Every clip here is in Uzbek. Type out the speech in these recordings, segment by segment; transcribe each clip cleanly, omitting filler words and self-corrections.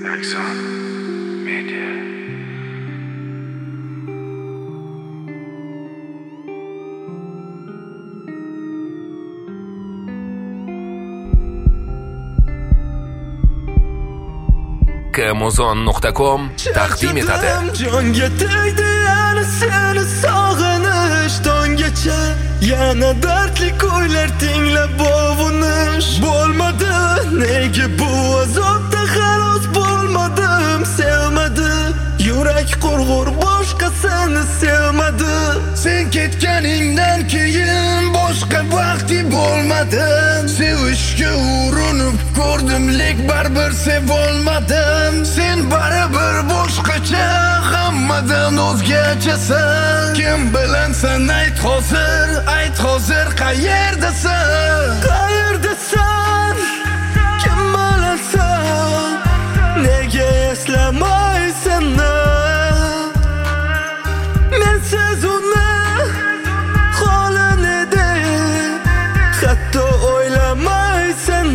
Axon Media. Kamuzon.com taqdim etadi. Jonga tegdi yana seni sog'inish tongacha, yana dardli ko'ylar tinglab bovunish. Bo'lmadi nega bu azobda xalos bo'lmadim, sevmadi yurak qurg'ur boshqasini sevmadi. Sen ketganingdan keyin boshqa vaqti bo'lmadi. Sevishga urinib ko'rdim, lek baribir sevolmadim. Sen baribir boshqacha, hammadan o'zgachasan. Kim bilan sen ayt hozir qayerdasan? Qayerdasan? Kim bilan sen? Nega eslamaysan? Mensiz uni holin edi, hatto o'ylamaysan.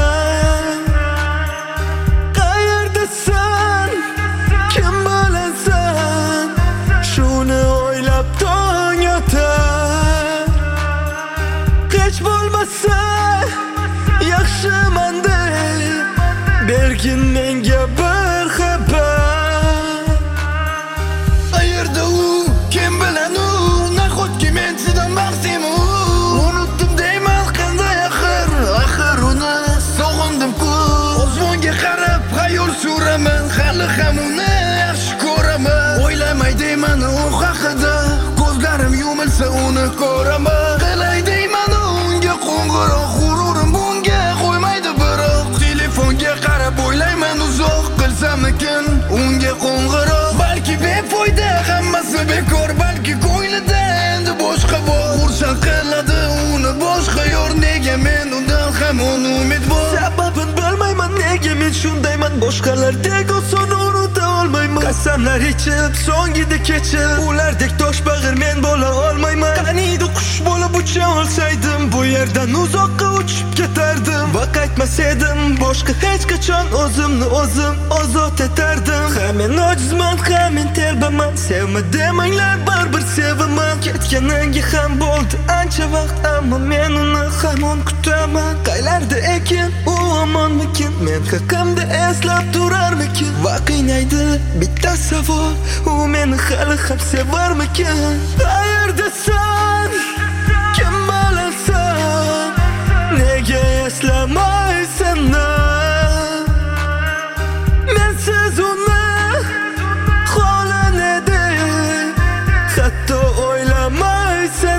Qayerdasan? Kim bilan sen? Shuni o'ylab tong yotar. Hech bo'lmasa yaxshiman deb bergin menga bir xabar. Qayerda u? Kim bilan u? Nahotki men sizdan baxtim u? Unutdim deyman qanday axir uni sog'indim-ku. Osmonga qarab xayol suraman, hali ham uni yaxshi ko'raman. O'ylamay deyman u haqida, ko'zlarim yumilsa uni ko'raman. Qilay deyman unga qo'ng'iroq, g'ururim bunga qo'ymaydi biroq. Telefonga qarab o'ylayman uzoq, qilsamikin unga qo'ng'iroq. Balki befoyda, hammasi bekor, balki ko'nglida endi boshqa bor. Xursand qiladi uni boshqa yor, nega men undan hamon umid bor. Sababini bilmayman, nega men shundayman, boshqalardek oson unuta olmayman. Qasamlar ichib so'ngida kechib, ulardek toshbag'ir men bo'la olmayman. Qaniydi qush bo'lib ucha olsaydim, bu yerdan uzoqqa uchib ketardim. Va qaytmas edim boshqa hech qachon, o'zimni o'zim ozod etardim. Ha men ojizman, ha men telbaman, sevma demanglar baribir sevaman. Ketganiga ham bo'ldi ancha vaqt, ammo men uni hamon kutaman. Qaylarda ekan u omonmikin, men haqimda eslab turarmikin? Va qiynaydi bitta savol, u meni hali ham sevarmikin? Qayerdasan? Kim bilan sen? Nega eslamaysan? Mensiz uni holin edi, hatto o'ylamaysan.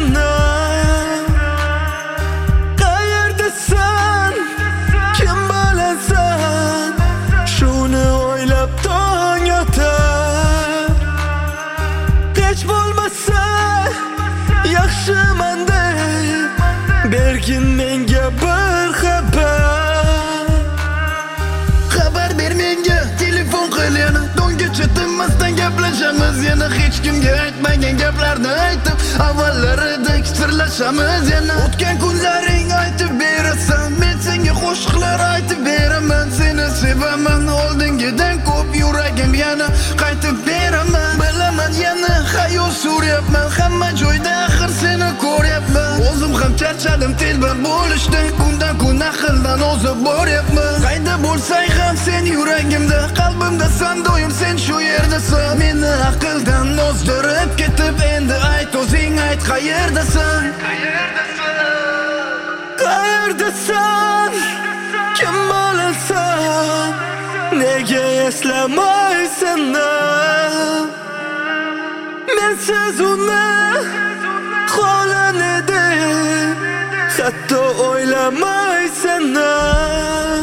Qayerdasan? Kim bilan sen? Shuni o'ylab tong yotar. Hech bo'lmasa yaxshiman deb bergin menga bir xabar. Xabar ber menga, telefon qil yana, do'ngacha tinmasdan gaplashamiz yana. Hech kimga aytmagan gaplarni aytib, avvallaridek sirlashamiz yana. O'tgan kunlaring aytib berasan, men senga qo'shiqlar aytib beraman. Seni sevaman oldingidan ko'p, yuragim yana qaytib beraman. Bilaman yana xayol suryapman, hamma joyda axir seni ko'ryapman. O'zim ham charchadim telba bo'lishdan, kundan kun aqldan ozib boryapman. Qayda bo'lsang ham sen yuragimda, qalbimda san doim sen shu yerdasan. Meni aqldan ozdirib ketib, endi ayt o'zing ayt, qayerdasan? Qayerdasan? Kim bilan sen? Nega eslamaysan? Mensiz uni holin edi, hatto o'ylamaysan.